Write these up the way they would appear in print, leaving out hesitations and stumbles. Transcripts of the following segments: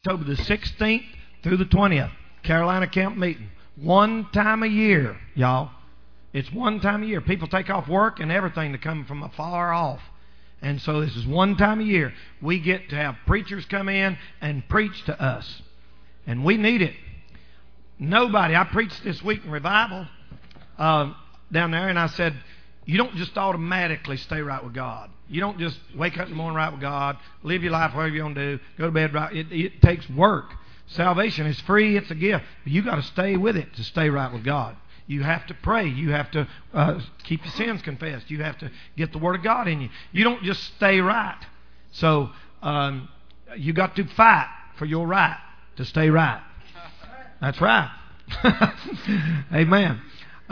October the 16th through the 20th, Carolina Camp Meeting. One time a year, y'all. It's one time a year. People take off work and everything to come from afar off. And so this is one time a year. We get to have preachers come in and preach to us. And we need it. I preached this week in revival down there, and I said, you don't just automatically stay right with God. You don't just wake up in the morning right with God, live your life whatever you want to do, go to bed right. It takes work. Salvation is free. It's a gift. But you got to stay with it to stay right with God. You have to pray. You have to keep your sins confessed. You have to get the Word of God in you. You don't just stay right. So you got to fight for your right to stay right. That's right. Amen.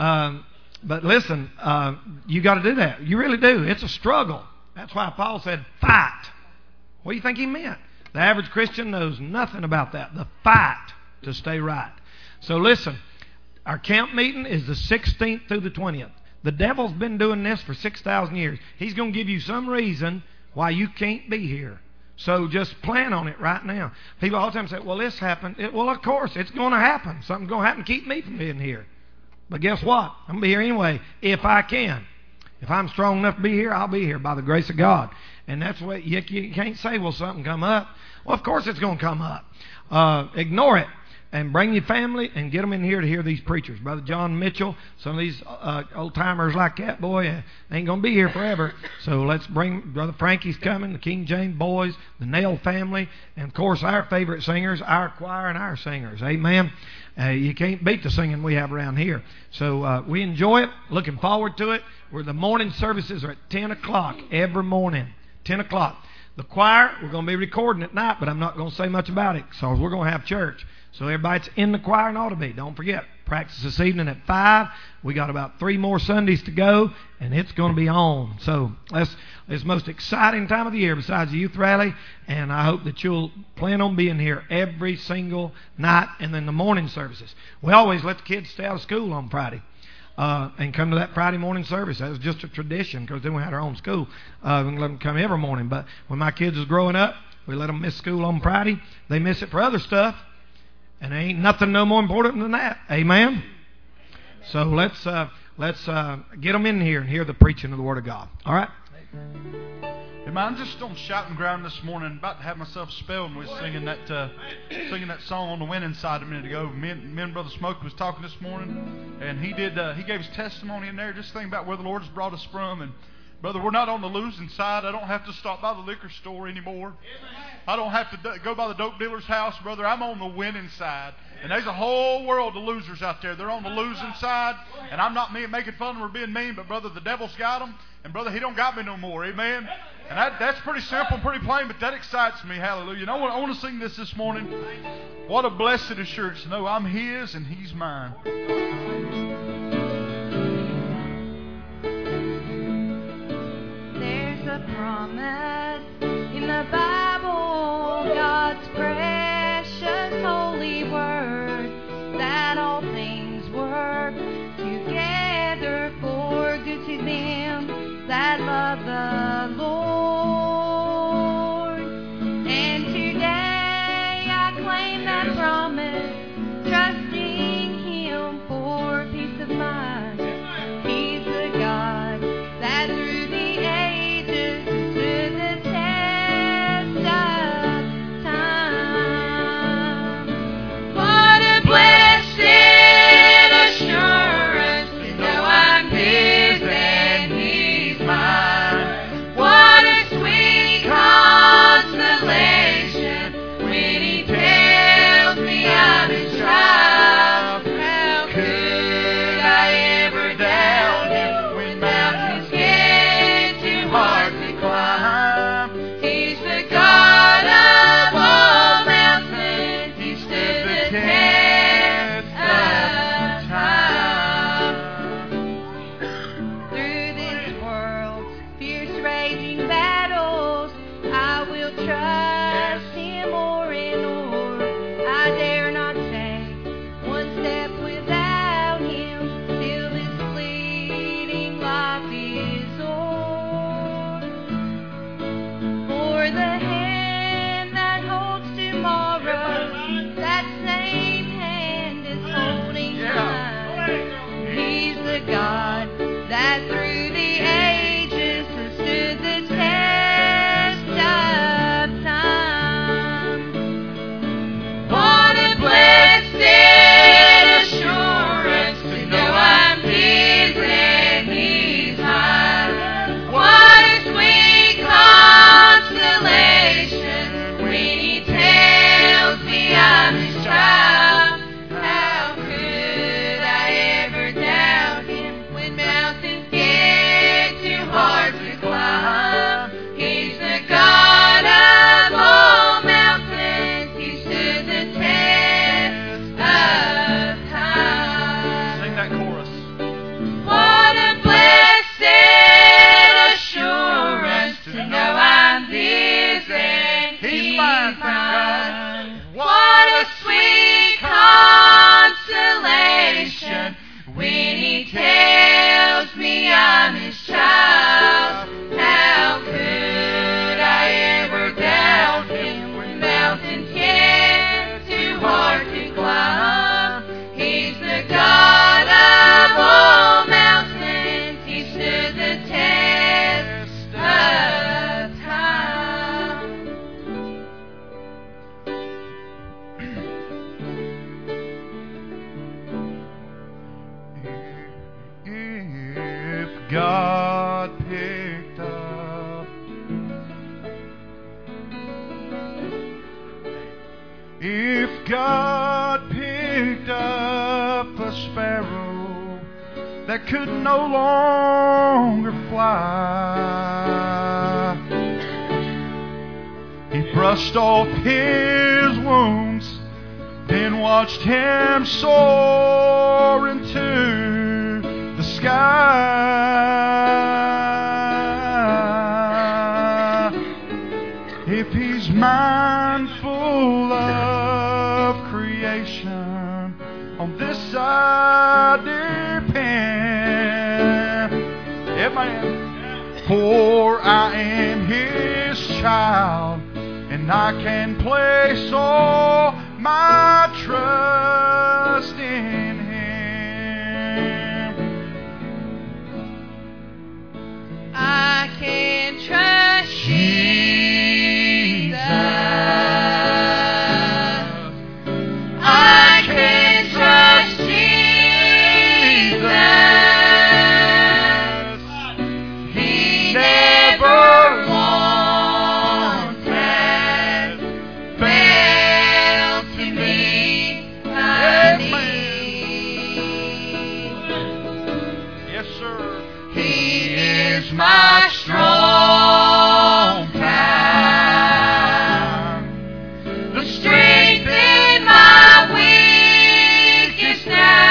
But listen, you got to do that. You really do. It's a struggle. That's why Paul said, fight. What do you think he meant? The average Christian knows nothing about that. The fight to stay right. So listen, our camp meeting is the 16th through the 20th. The devil's been doing this for 6,000 years. He's going to give you some reason why you can't be here. So just plan on it right now. People all the time say, well, this happened. Well, of course, it's going to happen. Something's going to happen to keep me from being here. But guess what? I'm going to be here anyway if I can. If I'm strong enough to be here, I'll be here by the grace of God. And that's what you can't say, well, something come up. Well, of course it's going to come up. Ignore it. And bring your family and get them in here to hear these preachers. Brother John Mitchell, some of these old-timers like that, boy, ain't going to be here forever. So let's bring Brother Frankie's coming, the King James boys, the Nail family, and, of course, our favorite singers, our choir and our singers. Amen. You can't beat the singing we have around here. So we enjoy it, looking forward to it. The morning services are at 10 o'clock every morning, 10 o'clock. The choir, we're going to be recording at night, but I'm not going to say much about it, so we're going to have church. So everybody's in the choir and ought to be. Don't forget, practice this evening at 5. We got about 3 more Sundays to go, and it's going to be on. So it's the most exciting time of the year besides the youth rally, and I hope that you'll plan on being here every single night and then the morning services. We always let the kids stay out of school on Friday and come to that Friday morning service. That was just a tradition because then we had our own school. We let them come every morning. But when my kids was growing up, we let them miss school on Friday. They miss it for other stuff. And there ain't nothing no more important than that. Amen? So let's get them in here and hear the preaching of the Word of God. All right? Amen. I'm just on shouting ground this morning, about to have myself spelled, and we was singing that song on the winning side a minute ago. Me and Brother Smoke was talking this morning, and he gave his testimony in there, just thinking about where the Lord has brought us from. And brother, we're not on the losing side. I don't have to stop by the liquor store anymore. I don't have to go by the dope dealer's house, brother. I'm on the winning side. And there's a whole world of losers out there. They're on the losing side. And I'm not making fun of them or being mean, but brother, the devil's got them. And brother, he don't got me no more. Amen. And that's pretty simple and pretty plain, but that excites me. Hallelujah. And I want to sing this morning. What a blessed assurance to know I'm his and he's mine. A promise in the Bible, God's precious holy word, that all things work together for good to them that love the Lord. And today I claim that promise, trusting Him for peace of mind. He's the God that through the ages stood the test God that through the ages has stood the test of time. What a blessed assurance to know I'm His and He's mine. What a sweet consolation when He tells me I'm His child. How could I ever doubt Him when mountains get too hard to climb? He's the God of all mountains. He stood the test of time. Sing that chorus. What a blessed assurance to know I'm His and He's mine, thank God. mine. What a sweet consolation when He tells me I'm His child. How could I ever doubt Him when mountains get too hard to climb? He's the God of all mountains. He stood the test of time. If God picked up, if God picked up a sparrow that could no longer fly, He brushed off his wounds, then watched him soar into the sky. If He's mindful of creation, on this I depend. Amen. For I am His child, and I can place all my trust in Him. I can trust Jesus. I can trust Jesus. He never once has failed to meet my need. Yes, sir. He is my strong tower, the strength in my weakest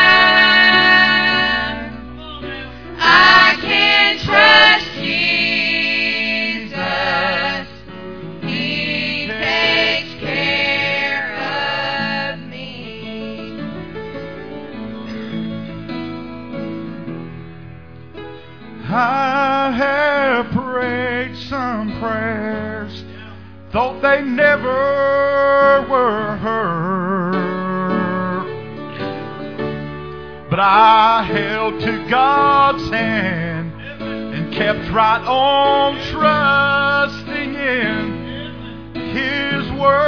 hour. I can trust Jesus. He takes care of me. I have prayed some prayers, thought they never were heard. But I held to God's hand and kept right on trusting in His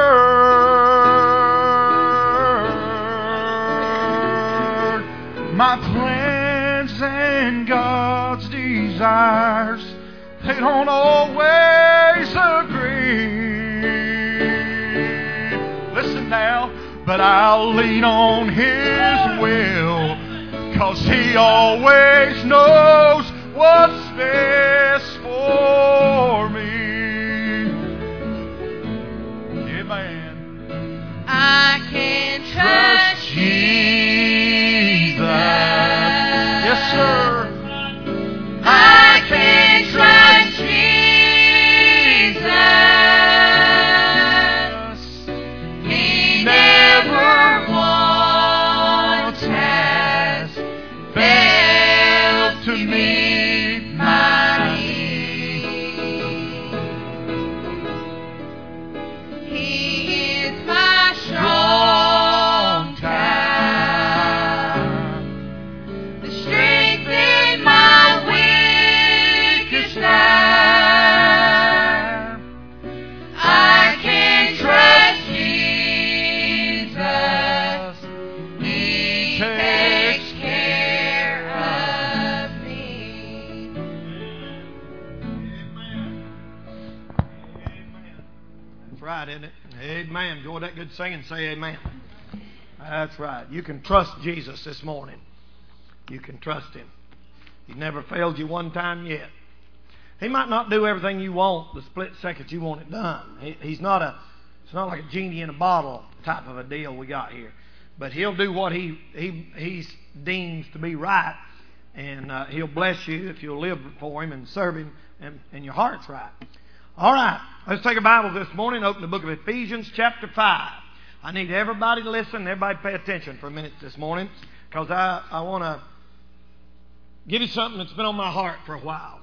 word. My plans and God's desires, they don't always agree. Listen now, but I'll lean on His will, 'cause He always knows what's best for me. Amen. I can trust Jesus. Yes, sir. I can trust Jesus. He never once has failed to meet my need. amen. Enjoy that good singing. Say amen. That's right. You can trust Jesus this morning. You can trust Him. He never failed you one time yet. He might not do everything you want the split second you want it done. It's not like a genie in a bottle type of a deal we got here. But He'll do what He deems to be right. And He'll bless you if you'll live for Him and serve Him and your heart's right. All right. Let's take a Bible this morning. Open the book of Ephesians chapter 5. I need everybody to listen. Everybody pay attention for a minute this morning. Because I want to give you something that's been on my heart for a while.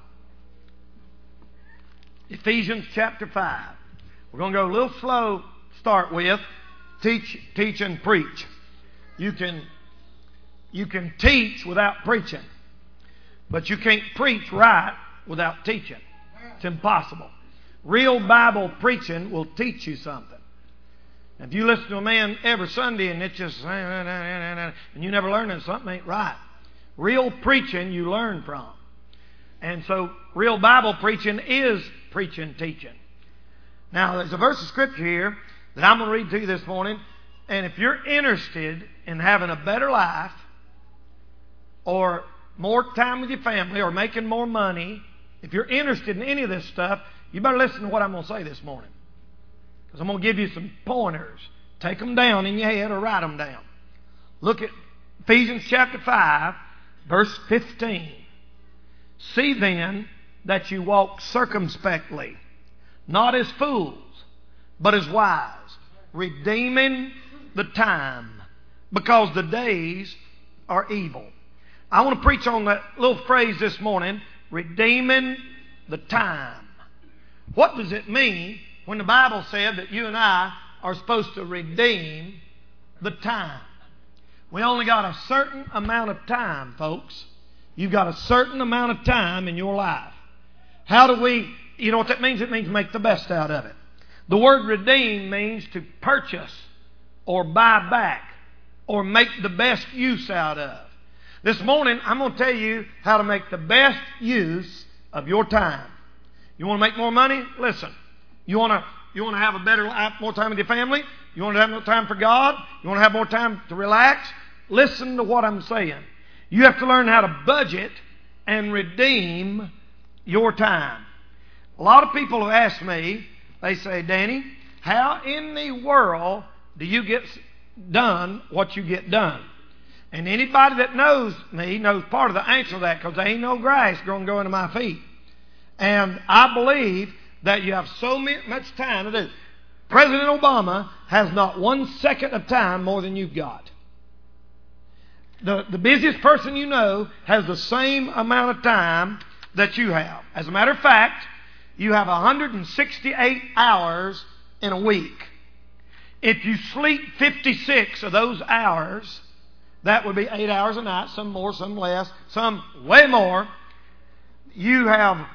Ephesians chapter 5. We're going to go a little slow to start with. Teach, and preach. You can teach without preaching. But you can't preach right without teaching. It's impossible. Real Bible preaching will teach you something. If you listen to a man every Sunday and it's just and you never learn it, something ain't right. Real preaching you learn from. And so real Bible preaching is preaching, teaching. Now there's a verse of Scripture here that I'm going to read to you this morning. And if you're interested in having a better life or more time with your family or making more money, if you're interested in any of this stuff, you better listen to what I'm going to say this morning. Because I'm going to give you some pointers. Take them down in your head or write them down. Look at Ephesians chapter 5, verse 15. See then that you walk circumspectly, not as fools, but as wise, redeeming the time, because the days are evil. I want to preach on that little phrase this morning, redeeming the time. What does it mean when the Bible said that you and I are supposed to redeem the time? We only got a certain amount of time, folks. You've got a certain amount of time in your life. How do we, you know what that means? It means make the best out of it. The word redeem means to purchase or buy back or make the best use out of. This morning, I'm going to tell you how to make the best use of your time. You want to make more money? Listen. You want to have a better life, more time with your family? You want to have more time for God? You want to have more time to relax? Listen to what I'm saying. You have to learn how to budget and redeem your time. A lot of people have asked me, they say, Danny, how in the world do you get done what you get done? And anybody that knows me knows part of the answer to that, because there ain't no grass going to go into my feet. And I believe that you have so much time to do. President Obama has not 1 second of time more than you've got. The busiest person you know has the same amount of time that you have. As a matter of fact, you have 168 hours in a week. If you sleep 56 of those hours, that would be 8 hours a night, some more, some less, some way more. You have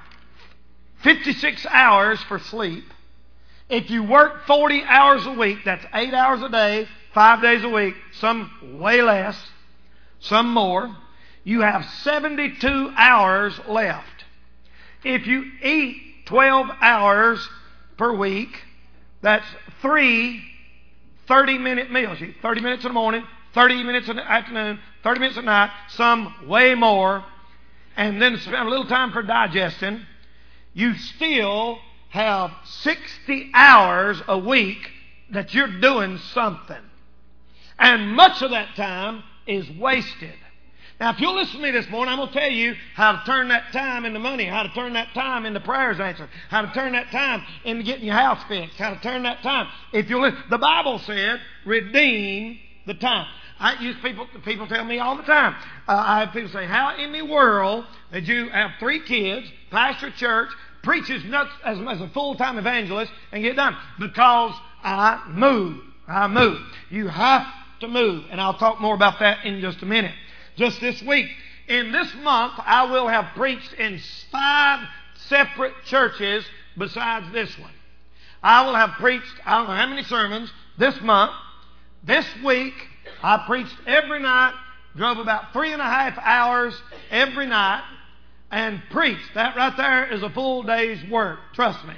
56 hours for sleep. If you work 40 hours a week, that's 8 hours a day, 5 days a week, some way less, some more. You have 72 hours left. If you eat 12 hours per week, that's 3 30-minute meals. You eat 30 minutes in the morning, 30 minutes in the afternoon, 30 minutes at night, some way more, and then spend a little time for digesting. You still have 60 hours a week that you're doing something. And much of that time is wasted. Now, if you'll listen to me this morning, I'm going to tell you how to turn that time into money, how to turn that time into prayers answered, how to turn that time into getting your house fixed, how to turn that time. If you'll listen, the Bible said, redeem the time. People tell me all the time. I have people say, how in the world did you have 3 kids, pastor church, preach as a full-time evangelist, and get done? Because I move. You have to move. And I'll talk more about that in just a minute. Just this week. In this month, I will have preached in 5 separate churches besides this one. I will have preached, I don't know how many sermons this month. This week, I preached every night, drove about 3.5 hours every night, and preached. That right there is a full day's work. Trust me.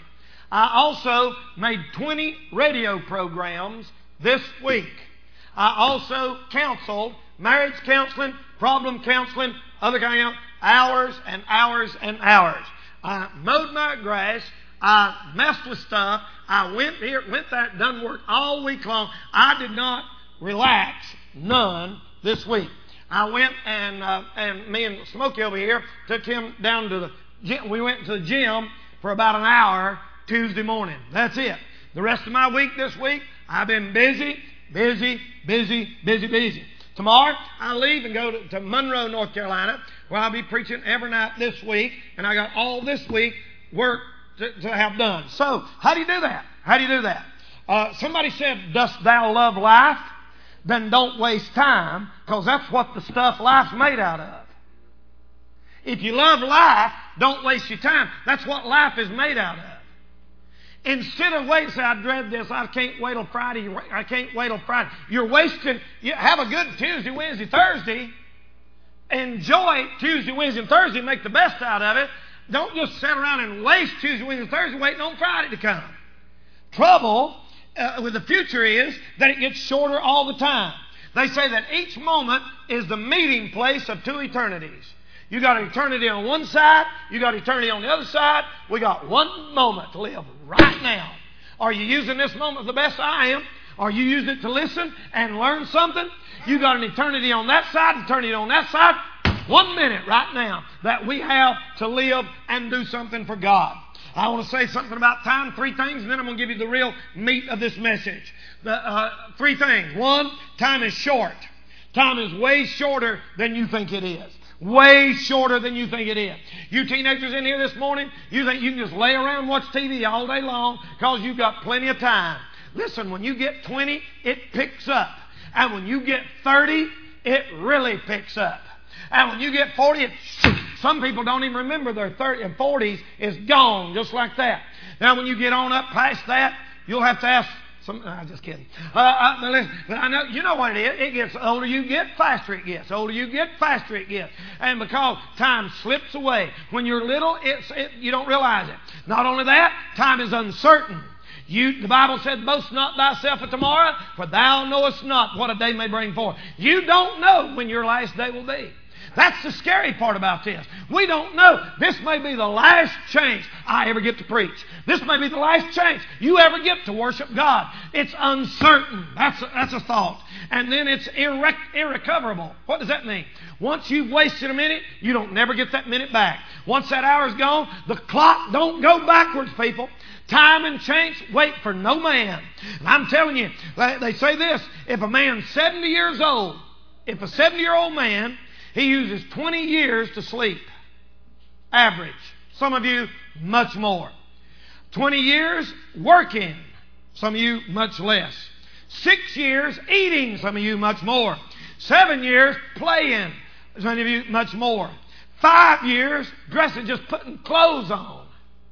I also made 20 radio programs this week. I also counseled, marriage counseling, problem counseling, other kind of hours and hours and hours. I mowed my grass. I messed with stuff. I went here, went there, done work all week long. I did not relax, none, this week. I went and me and Smokey over here took him down to the gym. We went to the gym for about an hour Tuesday morning. That's it. The rest of my week this week, I've been busy. Tomorrow, I leave and go to Monroe, North Carolina, where I'll be preaching every night this week, and I got all this week work to have done. So, how do you do that? Somebody said, dost thou love life? Then don't waste time, because that's what the stuff life's made out of. If you love life, don't waste your time. That's what life is made out of. Instead of waiting, say, I dread this, I can't wait till Friday. You're wasting, have a good Tuesday, Wednesday, Thursday. Enjoy Tuesday, Wednesday, and Thursday. Make the best out of it. Don't just sit around and waste Tuesday, Wednesday, and Thursday waiting on Friday to come. Trouble with the future is that it gets shorter all the time. They say that each moment is the meeting place of two eternities. You got eternity on one side, you got eternity on the other side. We got one moment to live right now. Are you using this moment the best? I am. Are you using it to listen and learn something? You got an eternity on that side, eternity on that side. 1 minute right now that we have to live and do something for God. I want to say something about time, 3 things, and then I'm going to give you the real meat of this message. 3 things. 1, time is short. Time is way shorter than you think it is. Way shorter than you think it is. You teenagers in here this morning, you think you can just lay around and watch TV all day long because you've got plenty of time. Listen, when you get 20, it picks up. And when you get 30, it really picks up. And when you get 40, some people don't even remember their 30 and 40s is gone just like that. Now, when you get on up past that, you'll have to ask some. Just kidding. But I know you know what it is. It gets older you get, faster it gets. Older you get, faster it gets. And because time slips away when you're little, you don't realize it. Not only that, time is uncertain. The Bible said, boast not thyself of tomorrow, for thou knowest not what a day may bring forth. You don't know when your last day will be. That's the scary part about this. We don't know. This may be the last chance I ever get to preach. This may be the last chance you ever get to worship God. It's uncertain. That's a thought. And then it's irrecoverable. What does that mean? Once you've wasted a minute, you don't never get that minute back. Once that hour's gone, the clock don't go backwards, people. Time and chance wait for no man. And I'm telling you, they say this, if a man's 70 years old, if a 70-year-old man, he uses 20 years to sleep. Average. Some of you, much more. 20 years working. Some of you, much less. 6 years eating. Some of you, much more. 7 years playing. Some of you, much more. 5 years dressing, just putting clothes on.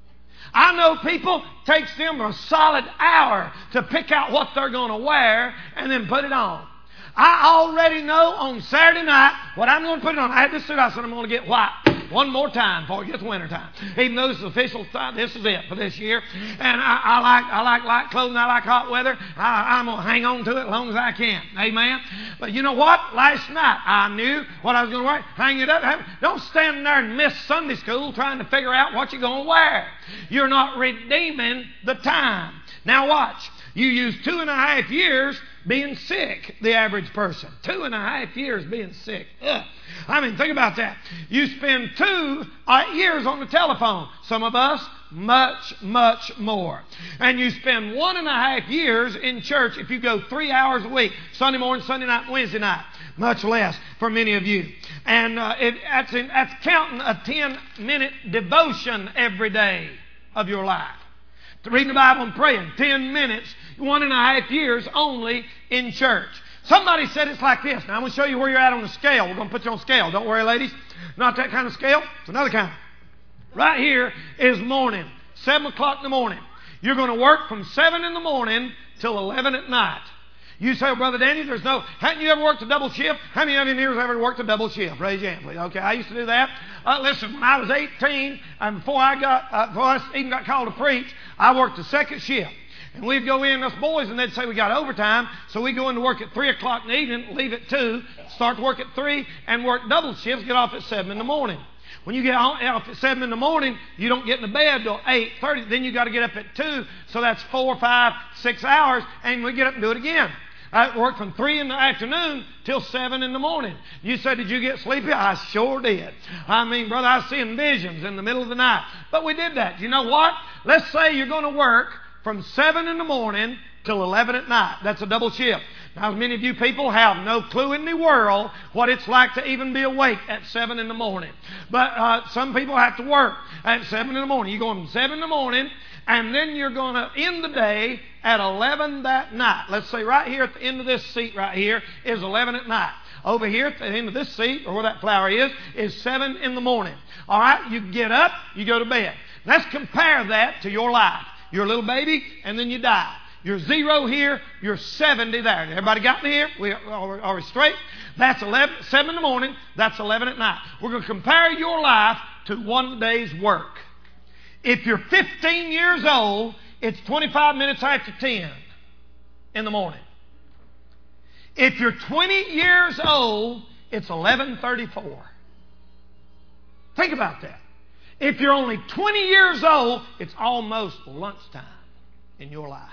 I know people, takes them a solid hour to pick out what they're going to wear and then put it on. I already know on Saturday night what I'm going to put it on. I had this suit. I said I'm going to get white one more time before it gets winter time. Even though this is official time, this is it for this year. And I like light clothing. I like hot weather. I'm going to hang on to it as long as I can. Amen. But you know what? Last night I knew what I was going to wear. Hang it up. Don't stand there and miss Sunday school trying to figure out what you're going to wear. You're not redeeming the time. Now watch. You use 2.5 years being sick, the average person. 2.5 years being sick. Ugh. I mean, think about that. You spend 2 years on the telephone. Some of us, much, much more. And you spend 1.5 years in church if you go 3 hours a week. Sunday morning, Sunday night, Wednesday night. Much less for many of you. And that's counting a 10-minute devotion every day of your life. To reading the Bible and praying. 10 minutes, 1.5 years only in church. Somebody said it's like this. Now I'm going to show you where you're at on the scale. We're going to put you on scale. Don't worry, ladies. Not that kind of scale. It's another kind. Right here is morning. 7 o'clock in the morning. You're going to work from 7 in the morning till 11 at night. You say, well, Brother Danny, hadn't you ever worked a double shift? How many of you here have ever worked a double shift? Raise your hand, please. Okay, I used to do that. Listen, when I was 18, and before I even got called to preach, I worked a second shift. And we'd go in, us boys, and they'd say we got overtime, so we'd go into work at 3 o'clock in the evening, leave at 2, start to work at 3, and work double shifts, get off at 7 in the morning. When you get off at 7 in the morning, you don't get in the bed till 8:30. Then you got to get up at 2, so that's 4, 5, 6 hours, and we get up and do it again. I worked from 3 in the afternoon till 7 in the morning. You said, did you get sleepy? I sure did. I mean, brother, I was seeing visions in the middle of the night. But we did that. You know what? Let's say you're going to work from 7 in the morning till 11 at night. That's a double shift. Now, many of you people have no clue in the world what it's like to even be awake at 7 in the morning. But some people have to work at 7 in the morning. You go from 7 in the morning, and then you're going to end the day at 11 that night. Let's say right here at the end of this seat right here is 11 at night. Over here at the end of this seat, or where that flower is 7 in the morning. All right? You get up, you go to bed. Let's compare that to your life. You're a little baby, and then you die. You're 0 here, you're 70 there. Everybody got me here? Are we straight? That's 7 in the morning, that's 11 at night. We're going to compare your life to one day's work. If you're 15 years old, it's 25 minutes after 10 in the morning. If you're 20 years old, it's 11:34. Think about that. If you're only 20 years old, it's almost lunchtime in your life.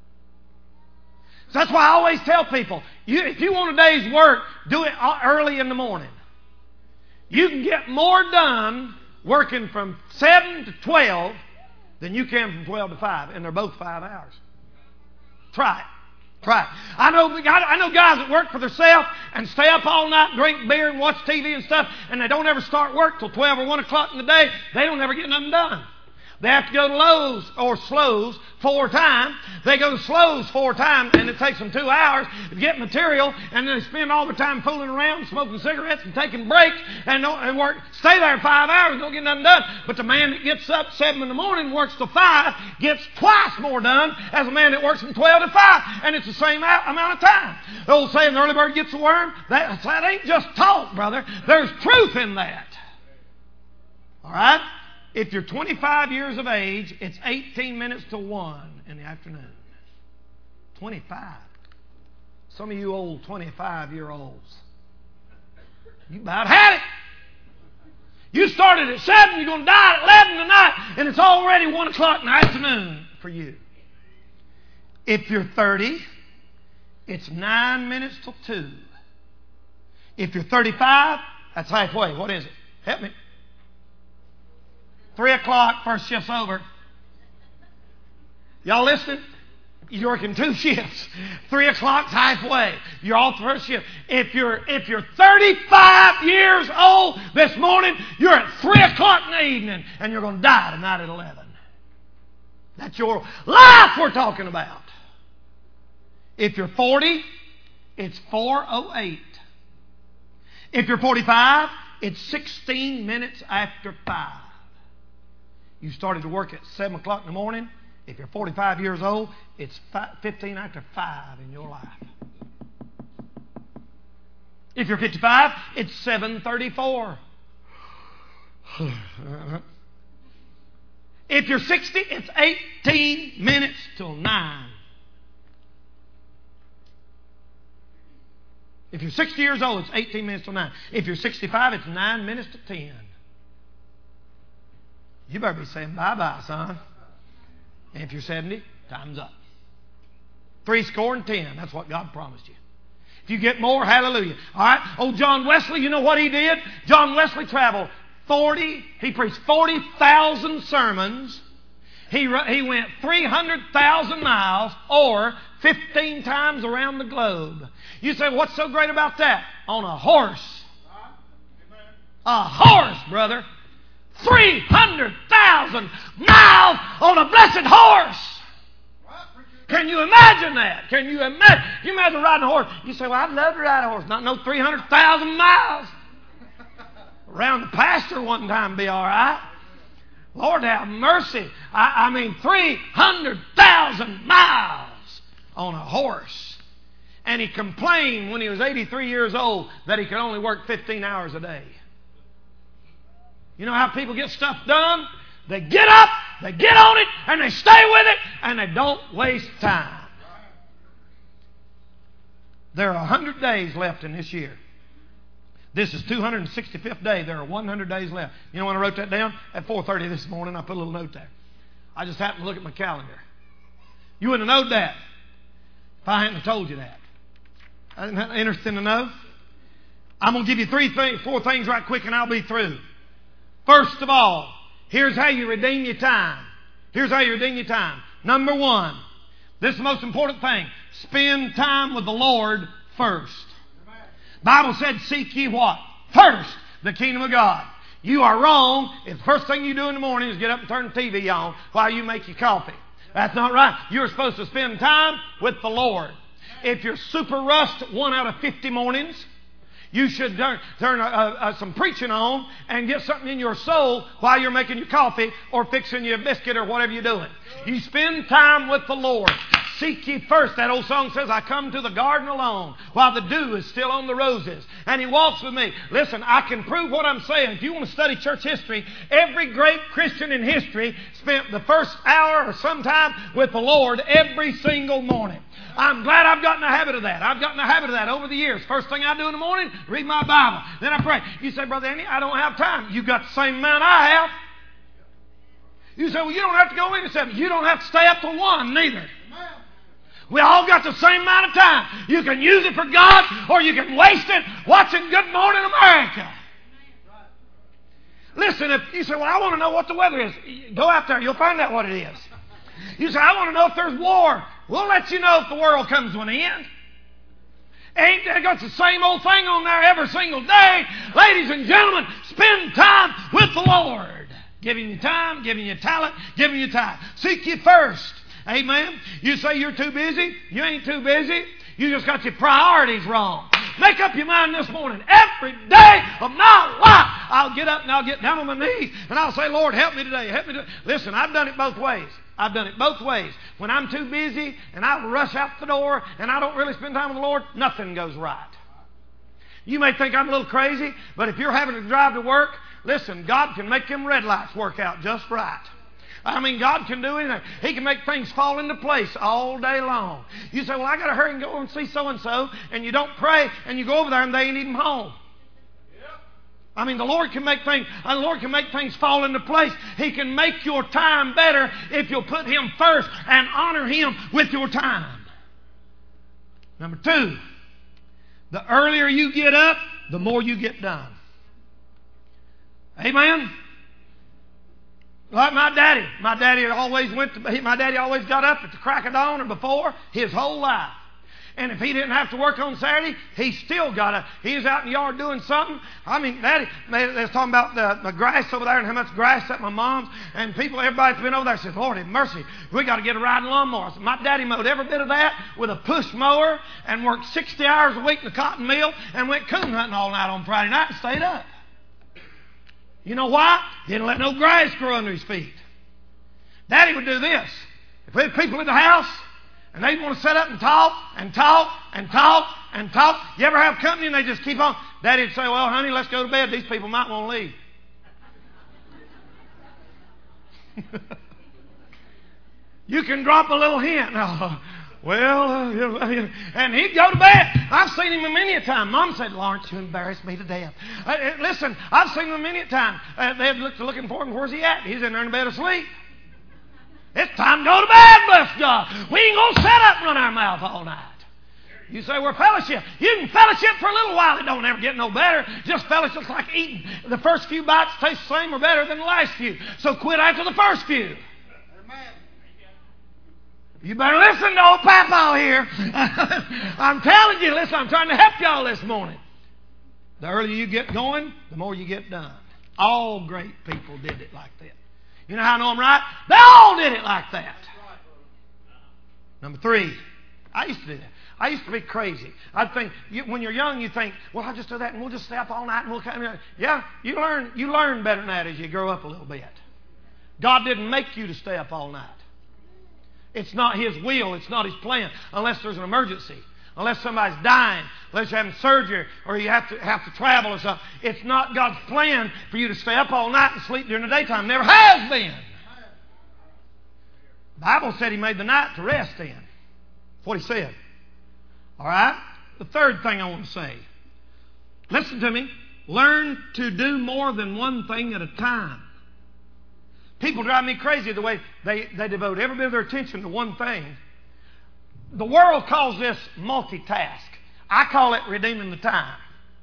So that's why I always tell people, if you want a day's work, do it early in the morning. You can get more done working from 7 to 12 than you can from 12 to 5, and they're both 5 hours. Try it. Try it. I know guys that work for themselves and stay up all night, drink beer and watch TV and stuff, and they don't ever start work till 12 or 1 o'clock in the day. They don't ever get nothing done. They have to go to Lowe's or Slows 4 times. They go to Slows 4 times, and it takes them 2 hours to get material, and then they spend all the time fooling around, smoking cigarettes and taking breaks, and work. Stay there 5 hours and don't get nothing done. But the man that gets up 7 in the morning, works till 5, gets twice more done as a man that works from 12 to 5, and it's the same amount of time. The old saying, the early bird gets the worm, that ain't just talk, brother. There's truth in that. All right? If you're 25 years of age, it's 18 minutes to 1 in the afternoon. 25. Some of you old 25-year-olds, you about had it. You started at 7, you're going to die at 11 tonight, and it's already 1 o'clock in the afternoon for you. If you're 30, it's 9 minutes till 2. If you're 35, that's halfway. What is it? Help me. 3 o'clock, first shift's over. Y'all listening? You're working 2 shifts. 3 o'clock's halfway. You're off the first shift. If you're 35 years old this morning, you're at 3 o'clock in the evening, and you're going to die tonight at 11. That's your life we're talking about. If you're 40, it's 4:08. If you're 45, it's 16 minutes after 5. You started to work at 7 o'clock in the morning. If you're 45 years old, it's 15 after 5 in your life. If you're 55, it's 7:34. If you're 60, it's 18 minutes till 9. If you're 60 years old, it's 18 minutes till 9. If you're 65, it's 9 minutes to 10. You better be saying bye-bye, son. And if you're 70, time's up. 70. That's what God promised you. If you get more, hallelujah. All right? Old John Wesley, you know what he did? John Wesley traveled he preached 40,000 sermons. He went 300,000 miles, or 15 times around the globe. You say, what's so great about that? On a horse. A horse, brother. 300,000 miles on a blessed horse. Can you imagine that? Can you imagine riding a horse? You say, well, I'd love to ride a horse. Not no 300,000 miles. Around the pasture one time would be all right. Lord have mercy. I mean 300,000 miles on a horse. And he complained when he was 83 years old that he could only work 15 hours a day. You know how people get stuff done? They get up, they get on it, and they stay with it, and they don't waste time. There are 100 days left in this year. This is 265th day. There are 100 days left. You know when I wrote that down? At 4:30 this morning, I put a little note there. I just happened to look at my calendar. You wouldn't have known that if I hadn't told you that. Isn't that interesting to know? I'm going to give you 4 things right quick, and I'll be through. First of all, here's how you redeem your time. Here's how you redeem your time. Number 1, this is the most important thing. Spend time with the Lord first. Bible said, seek ye what? First, the kingdom of God. You are wrong if the first thing you do in the morning is get up and turn the TV on while you make your coffee. That's not right. You're supposed to spend time with the Lord. If you're super rust 1 out of 50 mornings, you should turn some preaching on and get something in your soul while you're making your coffee or fixing your biscuit or whatever you're doing. You spend time with the Lord. Seek ye first. That old song says, I come to the garden alone while the dew is still on the roses. And He walks with me. Listen, I can prove what I'm saying. If you want to study church history, every great Christian in history spent the first hour or sometime with the Lord every single morning. I'm glad I've gotten a habit of that. I've gotten a habit of that over the years. First thing I do in the morning, read my Bible. Then I pray. You say, Brother Andy, I don't have time. You've got the same amount I have. You say, well, you don't have to go into 7. You don't have to stay up till 1 neither. We all got the same amount of time. You can use it for God or you can waste it watching Good Morning America. Listen, if you say, well, I want to know what the weather is. Go out there. You'll find out what it is. You say, I want to know if there's war. We'll let you know if the world comes to an end. Ain't they got the same old thing on there every single day? Ladies and gentlemen, spend time with the Lord. Giving you time, giving you talent, giving you time. Seek ye first. Amen. You say you're too busy. You ain't too busy. You just got your priorities wrong. Make up your mind this morning. Every day of my life, I'll get up and I'll get down on my knees and I'll say, Lord, help me today. Help me today. Listen, I've done it both ways. I've done it both ways. When I'm too busy and I rush out the door and I don't really spend time with the Lord, nothing goes right. You may think I'm a little crazy, but if you're having to drive to work, listen, God can make them red lights work out just right. I mean, God can do anything. He can make things fall into place all day long. You say, well, I got to hurry and go and see so-and-so, and you don't pray, and you go over there and they ain't even home. I mean, the Lord can make things fall into place. He can make your time better if you'll put Him first and honor Him with your time. Number 2, the earlier you get up, the more you get done. Amen? Like my daddy always got up at the crack of dawn or before his whole life. And if he didn't have to work on Saturday, he still got up. He was out in the yard doing something. I mean, Daddy, they was talking about the grass over there and how much grass that my mom's and everybody's been over there says, Lord have mercy, we got to get a riding lawnmower. So my daddy mowed every bit of that with a push mower and worked 60 hours a week in the cotton mill and went coon hunting all night on Friday night and stayed up. You know why? Didn't let no grass grow under his feet. Daddy would do this. If we had people in the house and they want to sit up and talk and talk and talk and talk, you ever have company and they just keep on? Daddy would say, well, honey, let's go to bed. These people might want to leave. You can drop a little hint. And he'd go to bed. I've seen him many a time. Mom said, Lawrence, you embarrassed me to death. Listen, I've seen him many a time. They're looking for him. Where's he at? He's in there in bed asleep. It's time to go to bed, bless God. We ain't going to sit up and run our mouth all night. You say, we're fellowship. You can fellowship for a little while. It don't ever get no better. Just fellowship's like eating. The first few bites taste the same or better than the last few. So quit after the first few. You better listen to old Papa here. I'm telling you, listen, I'm trying to help y'all this morning. The earlier you get going, the more you get done. All great people did it like that. You know how I know I'm right? They all did it like that. Number 3, I used to do that. I used to be crazy. I'd think, when you're young, you think, well, I'll just do that and we'll just stay up all night and we'll come here. Yeah, you learn better than that as you grow up a little bit. God didn't make you to stay up all night. It's not His will. It's not His plan unless there's an emergency. unless somebody's dying, unless you're having surgery or you have to travel or something. It's not God's plan for you to stay up all night and sleep during the daytime. Never has been. The Bible said He made the night to rest in. That's what He said. All right? The third thing I want to say. Listen to me. Learn to do more than one thing at a time. People drive me crazy the way they devote every bit of their attention to one thing. The world calls this multitask. I call it redeeming the time.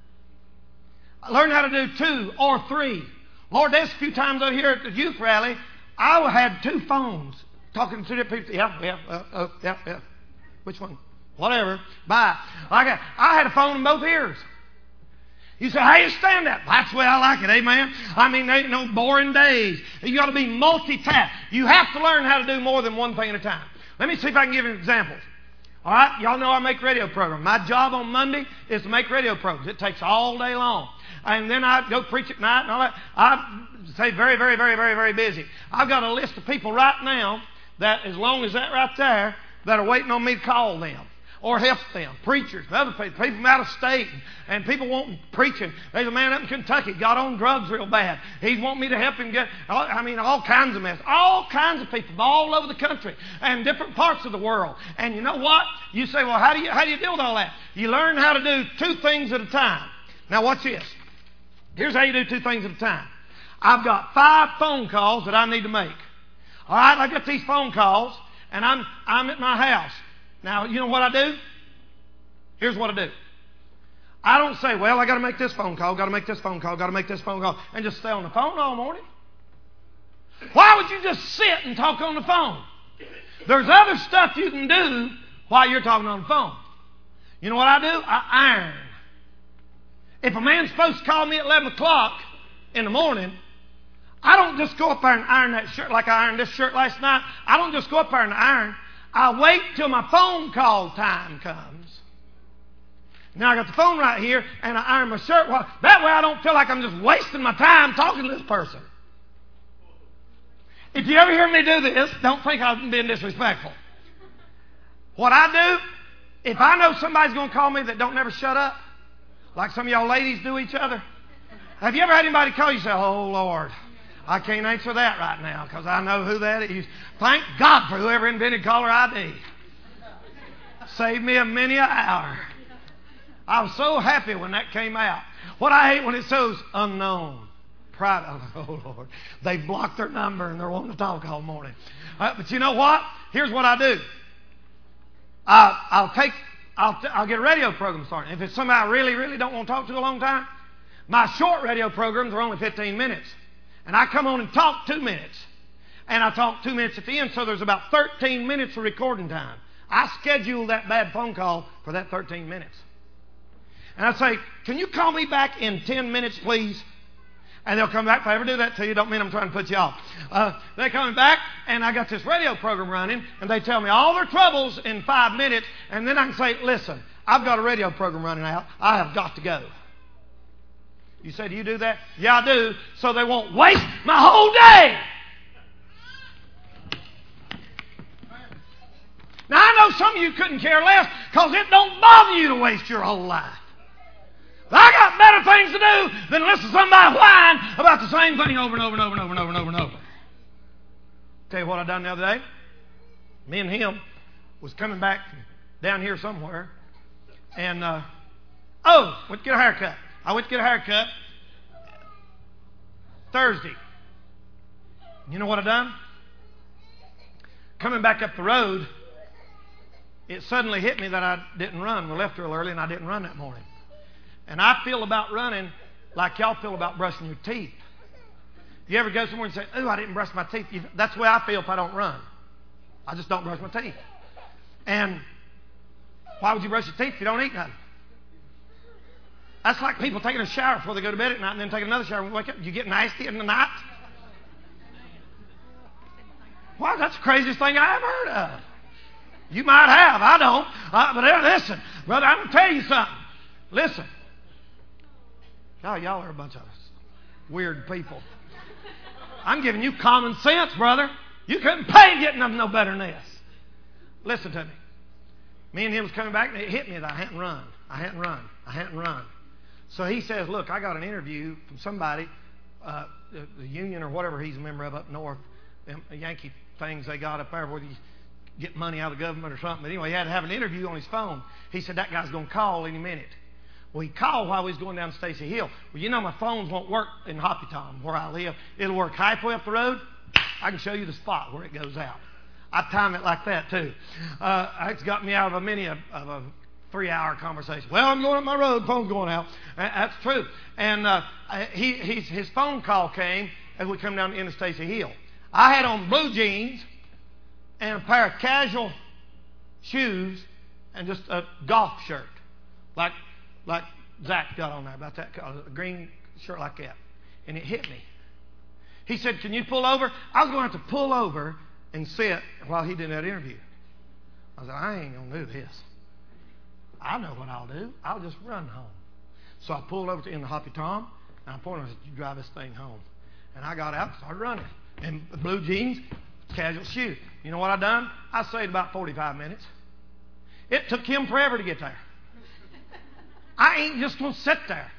Learn how to do 2 or 3. Lord, there's a few times over here at the youth rally, I had 2 phones talking to 2 different people. Yeah. Which one? Whatever. Bye. I had a phone in both ears. You say, how you stand that? That's the way I like it, amen? I mean, there ain't no boring days. You got to be multitask. You have to learn how to do more than one thing at a time. Let me see if I can give you an example. All right, y'all know I make radio programs. My job on Monday is to make radio programs. It takes all day long. And then I go preach at night and all that. I say very, very, very, very, very busy. I've got a list of people right now that, as long as that right there, that are waiting on me to call them or help them. Preachers, other people from out of state, and people wanting preaching. There's a man up in Kentucky, got on drugs real bad. He's wanting me to help him get, all kinds of mess. All kinds of people all over the country and different parts of the world. And you know what? You say, well, how do you deal with all that? You learn how to do 2 things at a time. Now watch this. Here's how you do 2 things at a time. I've got 5 phone calls that I need to make. All right, I got these phone calls, and I'm at my house. Now, you know what I do? Here's what I do. I don't say, well, I got to make this phone call, got to make this phone call, got to make this phone call, and just stay on the phone all morning. Why would you just sit and talk on the phone? There's other stuff you can do while you're talking on the phone. You know what I do? I iron. If a man's supposed to call me at 11 o'clock in the morning, I don't just go up there and iron that shirt like I ironed this shirt last night. I don't just go up there and iron. I wait till my phone call time comes. Now I got the phone right here, and I iron my shirt. Well, that way I don't feel like I'm just wasting my time talking to this person. If you ever hear me do this, don't think I'm being disrespectful. What I do, if I know somebody's going to call me that don't never shut up, like some of y'all ladies do each other. Have you ever had anybody call you and say, oh, Lord, I can't answer that right now because I know who that is. Thank God for whoever invented caller ID. Saved me many an hour. I was so happy when that came out. What I hate when it says unknown. Private. Oh, Lord. They blocked their number and they're wanting to talk all morning. But you know what? Here's what I do. I'll get a radio program started. If it's somebody I really, really don't want to talk to a long time, my short radio programs are only 15 minutes. And I come on and talk 2 minutes. And I talk 2 minutes at the end, so there's about 13 minutes of recording time. I schedule that bad phone call for that 13 minutes. And I say, can you call me back in 10 minutes, please? And they'll come back. If I ever do that to you, don't mean I'm trying to put you off. They come back, and I got this radio program running, and they tell me all their troubles in 5 minutes, and then I can say, listen, I've got a radio program running out. I have got to go. You say, do you do that? Yeah, I do. So they won't waste my whole day. Now, I know some of you couldn't care less because it don't bother you to waste your whole life. But I got better things to do than listen to somebody whine about the same thing over and over and over and over and over and over and over. Tell you what I done the other day. Me and him was coming back down here somewhere. And, went to get a haircut. I went to get a haircut Thursday. You know what I done? Coming back up the road, it suddenly hit me that I didn't run. We left real early and I didn't run that morning. And I feel about running like y'all feel about brushing your teeth. You ever go somewhere and say, oh, I didn't brush my teeth? That's the way I feel if I don't run. I just don't brush my teeth. And why would you brush your teeth if you don't eat nothing? That's like people taking a shower before they go to bed at night and then taking another shower when you wake up. You get nasty in the night. Wow, that's the craziest thing I ever heard of. You might have. I don't. But listen, brother, I'm going to tell you something. Listen. Y'all are a bunch of weird people. I'm giving you common sense, brother. You couldn't pay getting them no better than this. Listen to me. Me and him was coming back, and it hit me that I hadn't run. So he says, look, I got an interview from somebody, the union or whatever he's a member of up north, them Yankee things they got up there where you get money out of the government or something. But anyway, he had to have an interview on his phone. He said, that guy's going to call any minute. Well, he called while we was going down Stacy Hill. Well, you know my phones won't work in Hoppy Tom, where I live. It'll work halfway up the road. I can show you the spot where it goes out. I time it like that, too. It's got me out of a 3-hour conversation. Well, I'm going up my road. Phone's going out. That's true. And his phone call came as we come down the end of Stacy Hill. I had on blue jeans and a pair of casual shoes and just a golf shirt, like Zach got on there, about that color, a green shirt like that. And it hit me. He said, can you pull over? I was going to have to pull over and sit while he did that interview. I said, I ain't going to do this. I know what I'll do. I'll just run home. So I pulled over to in the Hoppy Tom, and I pointed and I said, you drive this thing home. And I got out and started running. And blue jeans, casual shoes. You know what I done? I stayed about 45 minutes. It took him forever to get there. I ain't just going to sit there.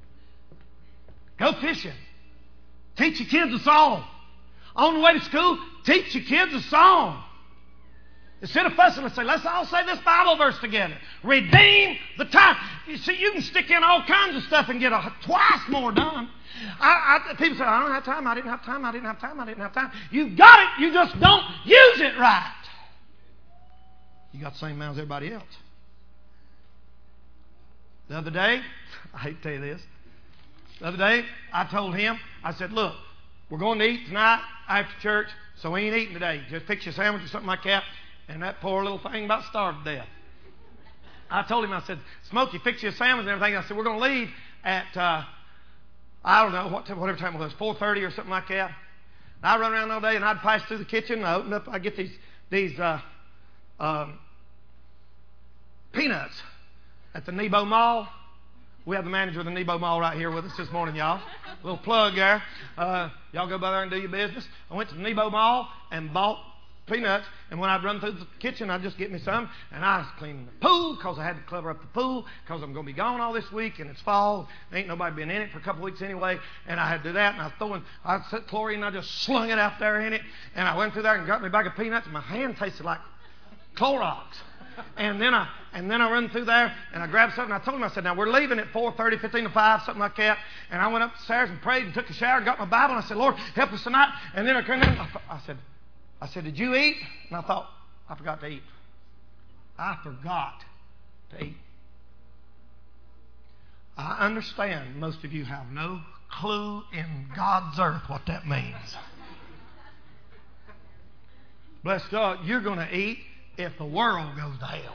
Go fishing. Teach your kids a song. On the way to school, teach your kids a song. Instead of fussing, let's say, let's all say this Bible verse together. Redeem the time. You see, you can stick in all kinds of stuff and get twice more done. People say, I don't have time, I didn't have time. You got it, you just don't use it right. You got the same amount as everybody else. The other day, I hate to tell you this. The other day, I told him, I said, look, we're going to eat tonight after church, so we ain't eating today. Just fix your sandwich or something like that. And that poor little thing about starved to death. I told him, I said, Smokey, fix you a sandwich and everything. I said, we're going to leave at, I don't know, whatever time it was, 4:30 or something like that. And I'd run around all day and I'd pass through the kitchen and I open up, I get these peanuts at the Nebo Mall. We have the manager of the Nebo Mall right here with us this morning, y'all. A little plug there. Y'all go by there and do your business. I went to the Nebo Mall and bought peanuts, and when I'd run through the kitchen, I'd just get me some, and I was cleaning the pool because I had to cover up the pool because I'm going to be gone all this week, and it's fall. Ain't nobody been in it for a couple weeks anyway, and I had to do that, and I set chlorine, and I just slung it out there in it, and I went through there and got me a bag of peanuts, and my hand tasted like Clorox. And then I run through there and I grabbed something. I told him, I said, now we're leaving at 4:30, 15 to 5, something like that. And I went upstairs and prayed and took a shower and got my Bible. And I said, Lord, help us tonight. And then I turned in. I said, did you eat? And I thought, I forgot to eat. I forgot to eat. I understand most of you have no clue in God's earth what that means. Bless God, you're going to eat if the world goes to hell.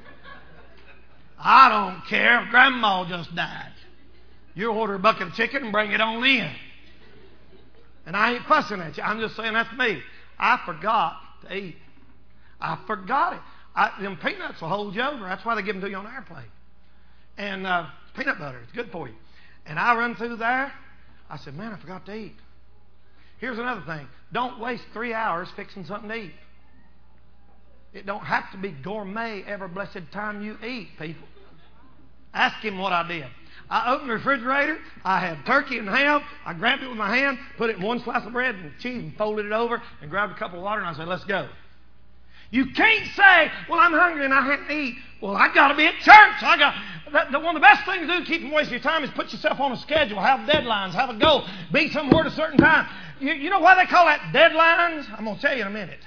I don't care if Grandma just died. You order a bucket of chicken and bring it on in. And I ain't fussing at you. I'm just saying that's me. I forgot to eat. I forgot it. Them peanuts will hold you over. That's why they give them to you on the airplane. And peanut butter, it's good for you. And I run through there. I said, man, I forgot to eat. Here's another thing. Don't waste 3 hours fixing something to eat. It don't have to be gourmet every blessed time you eat, people. Ask him what I did. I opened the refrigerator. I had turkey and ham. I grabbed it with my hand, put it in one slice of bread and cheese and folded it over and grabbed a cup of water and I said, let's go. You can't say, well, I'm hungry and I hadn't eaten. Well, I got to be at church. One of the best things to do to keep from wasting your time is put yourself on a schedule, have deadlines, have a goal, be somewhere at a certain time. You know why they call that deadlines? I'm going to tell you in a minute.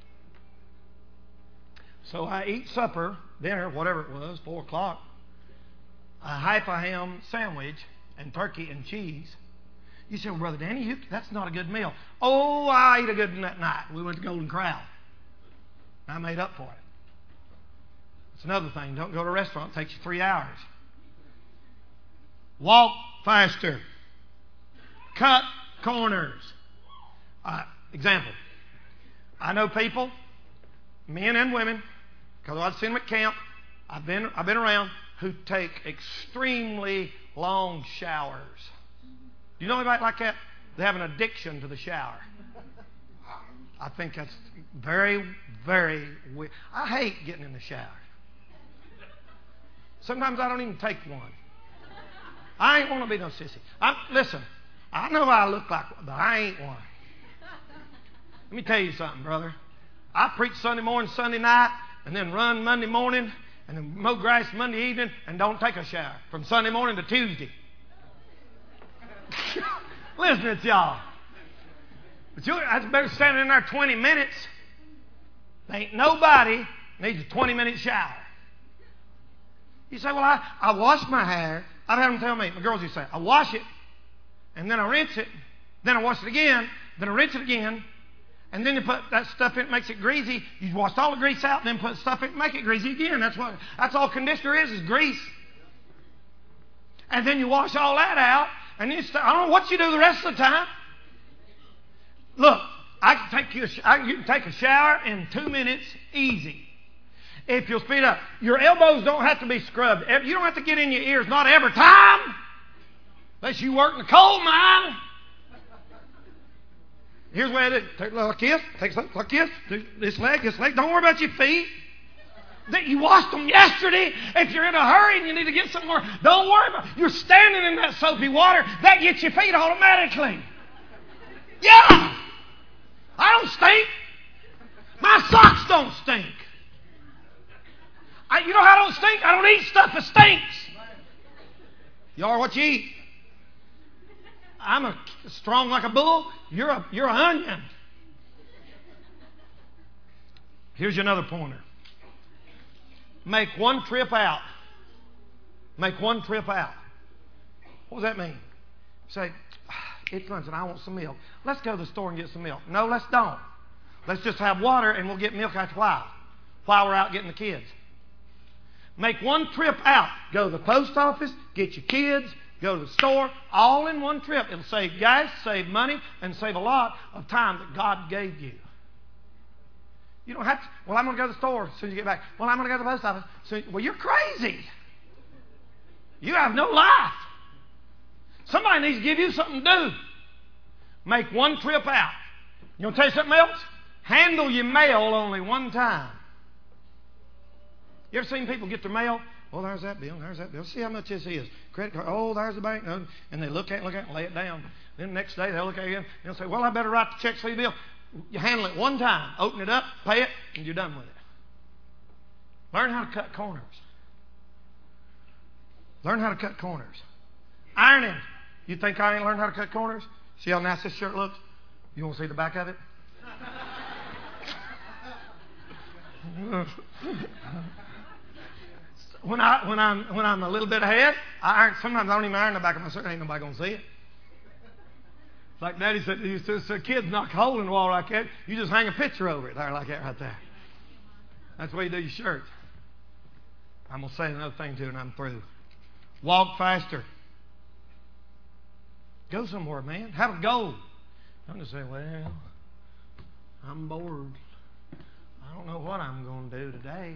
So I eat supper, dinner, whatever it was, 4 o'clock. A half a ham sandwich and turkey and cheese. You say, well, Brother Danny, that's not a good meal. Oh, I ate a good one that night. We went to Golden Corral. I made up for it. It's another thing. Don't go to a restaurant. It takes you 3 hours. Walk faster. Cut corners. Example. I know people, men and women, because I've seen them at camp. I've been around who take extremely long showers. Do you know anybody like that? They have an addiction to the shower. I think that's very, very weird. I hate getting in the shower. Sometimes I don't even take one. I ain't want to be no sissy. Listen, I know I look like one, but I ain't one. Let me tell you something, brother. I preach Sunday morning, Sunday night, and then run Monday morning, and then mow grass Monday evening, and don't take a shower from Sunday morning to Tuesday. Listen to y'all. But I better stand in there 20 minutes. There ain't nobody needs a 20-minute shower. You say, well, I wash my hair. I've had them tell me, my girls used to say, I wash it, and then I rinse it, then I wash it again, then I rinse it again, and then you put that stuff in, it makes it greasy. You wash all the grease out, and then put stuff in and make it greasy again. That's all conditioner is grease. And then you wash all that out, and then I don't know what you do the rest of the time. Look, you can take a shower in 2 minutes, easy. If you'll speed up. Your elbows don't have to be scrubbed. You don't have to get in your ears, not every time. Unless you work in the coal mine. Here's the way I do it. Take like this. Take something like this. Do this leg. Don't worry about your feet. You washed them yesterday. If you're in a hurry and you need to get somewhere, don't worry about it. You're standing in that soapy water. That gets your feet automatically. Yeah! I don't stink. My socks don't stink. You know how I don't stink? I don't eat stuff that stinks. You are what you eat. I'm strong like a bull. You're an onion. Here's another pointer. Make one trip out. Make one trip out. What does that mean? Say, it's lunch and I want some milk. Let's go to the store and get some milk. No, let's don't. Let's just have water and we'll get milk after a while. While we're out getting the kids. Make one trip out. Go to the post office, get your kids, go to the store, all in one trip. It'll save gas, save money, and save a lot of time that God gave you. You don't have to, well, I'm going to go to the store as soon as you get back. Well, I'm going to go to the post office. Well, you're crazy. You have no life. Somebody needs to give you something to do. Make one trip out. You want to tell you something else? Handle your mail only one time. You ever seen people get their mail? Oh, there's that bill. There's that bill. See how much this is. Credit card. Oh, there's the bank note. And they look at it and lay it down. Then the next day they'll look at it again. And they'll say, well, I better write the check for your bill. You handle it one time. Open it up, pay it, and you're done with it. Learn how to cut corners. Learn how to cut corners. Ironing. You think I ain't learned how to cut corners? See how nice this shirt looks? You want to see the back of it? When I'm a little bit ahead, I iron. Sometimes I don't even iron the back of my shirt. Ain't nobody gonna see it. Like Daddy said, so kids knock a hole in the wall like that. You just hang a picture over it there like that right there. That's the way you do your shirt. I'm gonna say another thing too, and I'm through. Walk faster. Go somewhere, man. Have a goal. Don't just say, well, I'm bored. I don't know what I'm going to do today.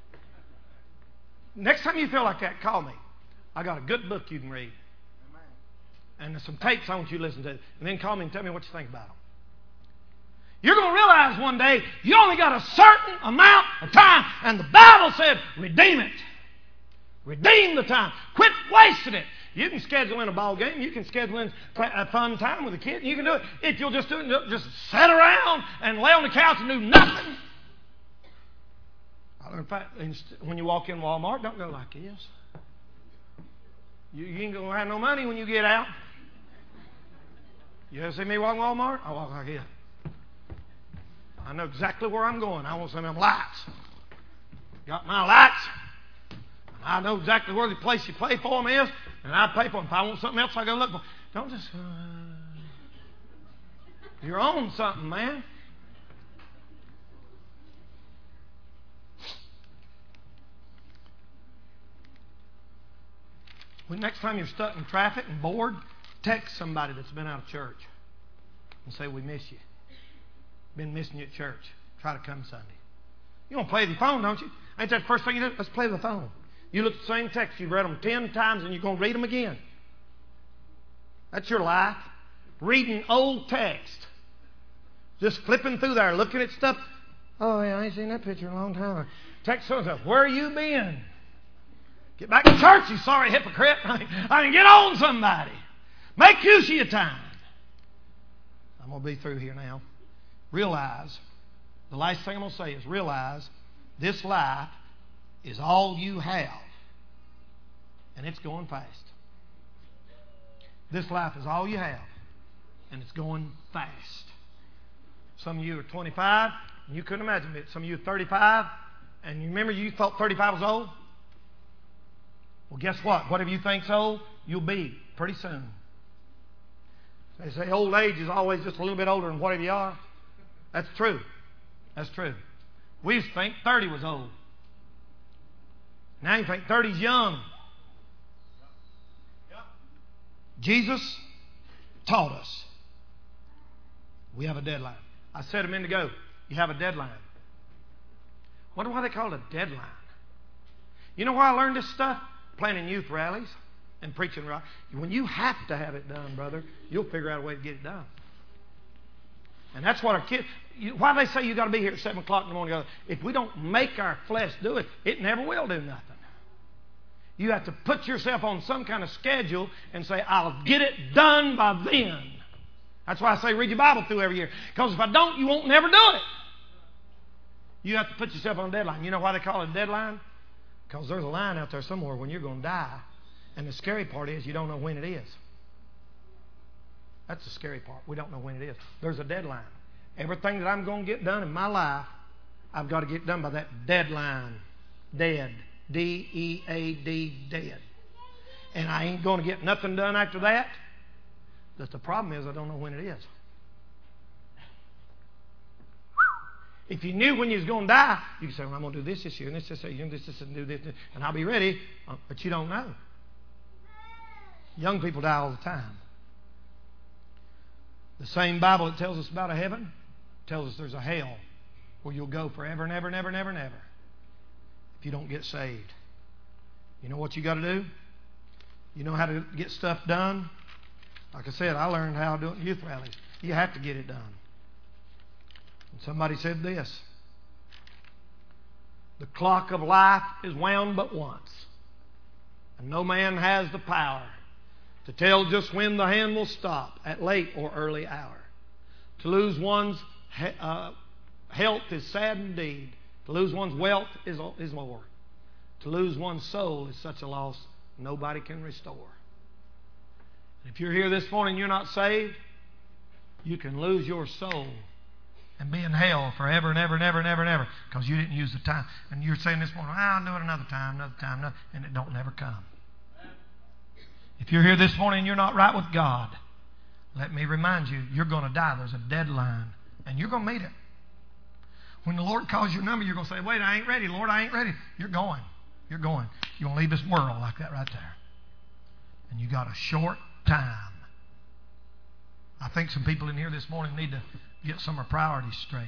Next time you feel like that, call me. I got a good book you can read. And there's some tapes I want you to listen to. And then call me and tell me what you think about them. You're going to realize one day you only got a certain amount of time. And the Bible said, redeem it. Redeem the time. Quit wasting it. You can schedule in a ball game. You can schedule in a fun time with a kid. You can do it. If you'll just do it, just sit around and lay on the couch and do nothing. In fact, when you walk in Walmart, don't go like this. You ain't going to have no money when you get out. You ever see me walk in Walmart? I walk like this. I know exactly where I'm going. I want some of them lights. Got my lights. I know exactly where the place you pay for them is, and I pay for them. If I want something else, I go look for them. Don't just... you're on something, man. When next time you're stuck in traffic and bored, text somebody that's been out of church and say, we miss you. Been missing you at church. Try to come Sunday. You want to play with your phone, don't you? Ain't that the first thing you do? Let's play with the phone. You look at the same text. You've read them 10 times and you're going to read them again. That's your life. Reading old text. Just flipping through there, looking at stuff. Oh, yeah, I ain't seen that picture in a long time. Text so-and-so, where you been? Get back to church, you sorry hypocrite. I mean, get on somebody. Make use of your time. I'm going to be through here now. Realize, the last thing I'm going to say is realize this life is all you have. And it's going fast. This life is all you have. And it's going fast. Some of you are 25, and you couldn't imagine it. Some of you are 35, and you remember you thought 35 was old? Well, guess what? Whatever you think's old, you'll be pretty soon. They say old age is always just a little bit older than whatever you are. That's true. That's true. We used to think 30 was old. Now you think 30 is young. Jesus taught us we have a deadline. I said a minute ago, you have a deadline. Wonder why they call it a deadline. You know why I learned this stuff? Planning youth rallies and preaching. When you have to have it done, brother, you'll figure out a way to get it done. And that's what our kids, why they say you got to be here at 7 o'clock in the morning. If we don't make our flesh do it, it never will do nothing. You have to put yourself on some kind of schedule and say, I'll get it done by then. That's why I say read your Bible through every year. Because if I don't, you won't never do it. You have to put yourself on a deadline. You know why they call it a deadline? Because there's a line out there somewhere when you're going to die. And the scary part is you don't know when it is. That's the scary part. We don't know when it is. There's a deadline. Everything that I'm going to get done in my life, I've got to get done by that deadline. Dead. D-E-A-D, dead. And I ain't going to get nothing done after that. But the problem is I don't know when it is. If you knew when you was going to die, you could say, well, I'm going to do this year, and this year, and this, and do this, and I'll be ready. But you don't know. Young people die all the time. The same Bible that tells us about a heaven tells us there's a hell where you'll go forever and ever and ever and ever and ever if you don't get saved. You know what you got to do? You know how to get stuff done? Like I said, I learned how to do it in youth rallies. You have to get it done. And somebody said this: the clock of life is wound but once, and no man has the power to tell just when the hand will stop at late or early hour. To lose one's health is sad indeed. To lose one's wealth is more. To lose one's soul is such a loss nobody can restore. If you're here this morning and you're not saved, you can lose your soul and be in hell forever and ever and ever and ever and ever because you didn't use the time. And you're saying this morning, I'll do it another time, and it don't never come. If you're here this morning and you're not right with God, let me remind you, you're going to die. There's a deadline, and you're going to meet it. When the Lord calls your number, you're going to say, wait, I ain't ready. Lord, I ain't ready. You're going. You're going. You're going to leave this world like that right there. And you got a short time. I think some people in here this morning need to get some of their priorities straight.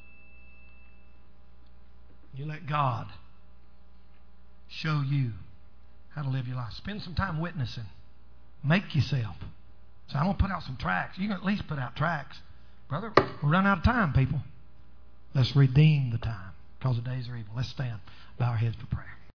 You let God show you how to live your life. Spend some time witnessing. Make yourself. So I'm going to put out some tracts. You can at least put out tracts. Brother, we're running out of time, people. Let's redeem the time because the days are evil. Let's stand. Bow our heads for prayer.